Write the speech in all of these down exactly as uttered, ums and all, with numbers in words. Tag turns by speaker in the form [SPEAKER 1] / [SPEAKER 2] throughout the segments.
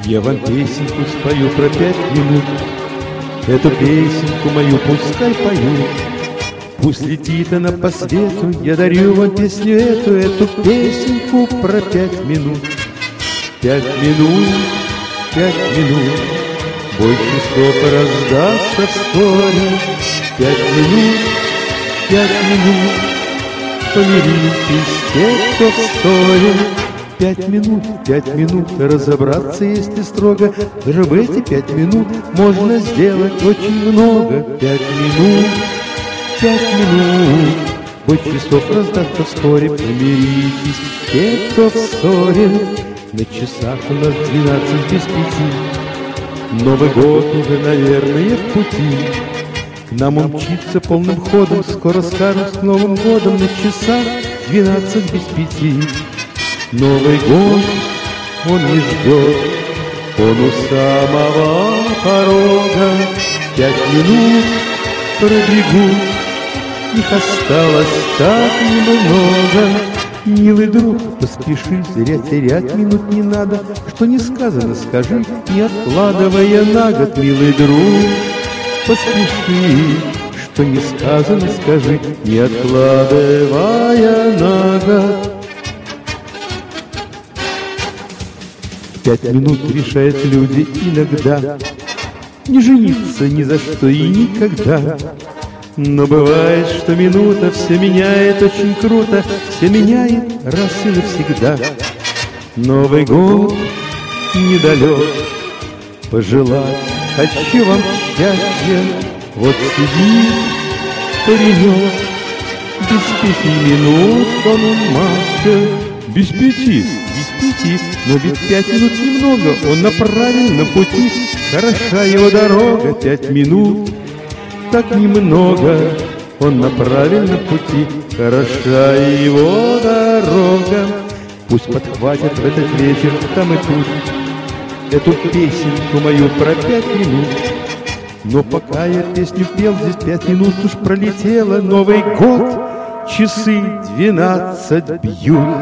[SPEAKER 1] Я вам песенку спою про пять минут. Эту песенку мою пускай поют. Пусть летит она по свету. Я дарю вам песню эту, эту песенку про пять минут. Пять минут, пять минут, бой часов раздастся вскоре. Пять минут, пять минут, помиритесь те, кто в ссоре. Пять минут, пять минут, разобраться, если строго. Даже в эти пять минут можно сделать очень много. Пять минут, пять минут, бой часов раздастся вскоре. Помиритесь те, кто в ссоре. На часах у нас двенадцать без пяти. Новый год уже, наверное, в пути. К нам умчится полным ходом. Скоро скажут с Новым годом. На часах двенадцать без пяти. Новый год, он не ждет, он у самого порога. Пять минут пробегут, их осталось так немного. Милый друг, поспеши, зря терять минут не надо. Что не сказано, скажи, не откладывая на год. Милый друг, поспеши, что не сказано, скажи, не откладывая на год. Пять минут решают люди иногда не жениться ни за что и никогда. Но бывает, что минута все меняет очень круто, все меняет раз и навсегда. Новый год недалек, пожелать хочу вам счастья. Вот сидит паренек, без пяти минут он мастер. Без пяти, без пяти, но ведь пять минут немного, он на правильном пути. Хороша его дорога, пять минут, так немного, он на правильном пути. Хороша его дорога. Пусть подхватят в этот вечер там и тут эту песенку мою про пять минут. Но пока я песню пел, здесь пять минут уж пролетело. Новый год, часы двенадцать бьют.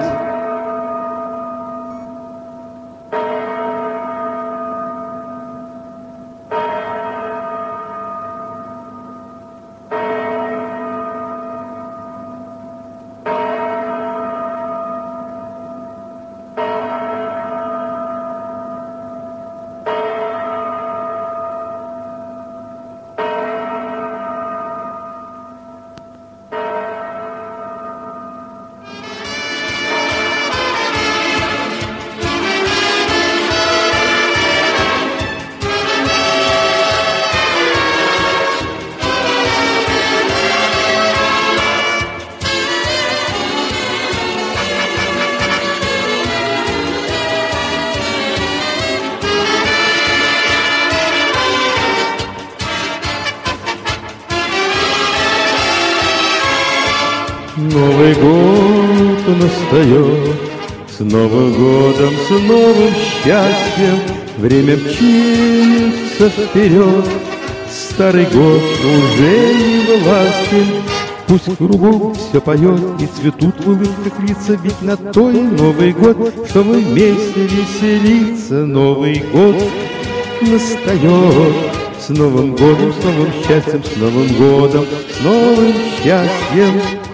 [SPEAKER 1] Новый год настает, с Новым годом, с новым счастьем. Время мчится вперед, старый год уже не властен. Пусть кругом все поет и цветут в улыбках лица, ведь на то и Новый год, чтобы вместе веселиться. Новый год настает, с Новым годом, с новым счастьем, с Новым годом, с новым счастьем.